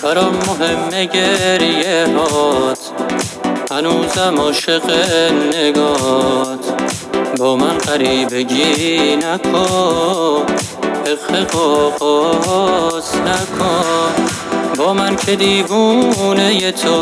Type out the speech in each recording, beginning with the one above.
برام مهمه گریه هات، هنوزم عاشق نگات. با من غریبگی نکن، حق آغاز نکن. با من که دیوونه تو،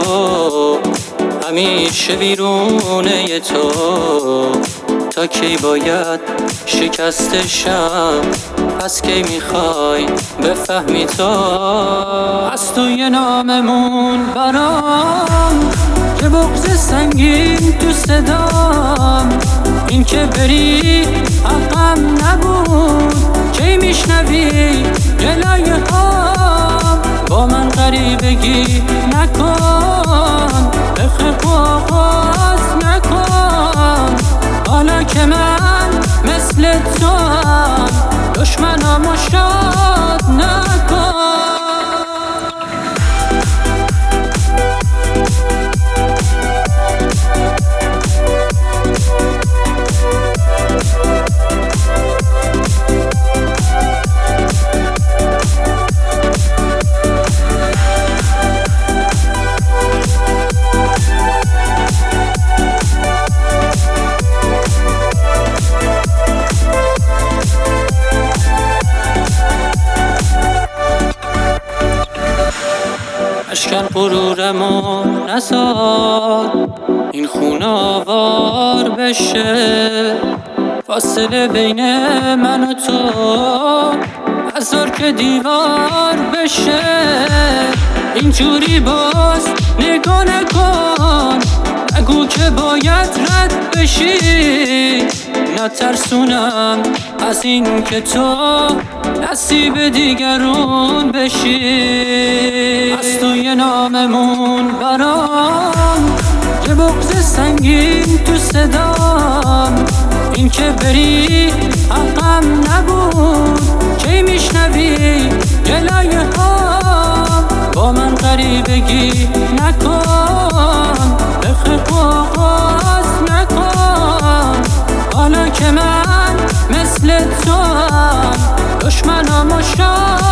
همیشه بیرونه تو. تا کی باید شکستشم، پس کی میخوای بفهمی تو؟ از تو یه ناممون برام که بغض سنگین تو صدام. این که بری حقم نبود، کی میشنوی گلای هام؟ با من غریبگی نکن، حق آغاز نکن. حالا که من مثل تو هم، دشمنامو شاد نکن. اشکن غرورمو نزار، این خون آوار بشه. فاصله بین من و تو بذار که دیوار بشه. اینجوری باز نگاه نکن، نگو که باید رد بشی. نترسونم از این که تو نصیب دیگرون بشی. از تو یه ناممون برام که بغض سنگین تو صدام. این که بری حقم نبود، کی میشنوی گلای هام؟ با من غریبگی نکن، حق آغاز نکن. حالا که من مثل تو هم، دشمنامو شاد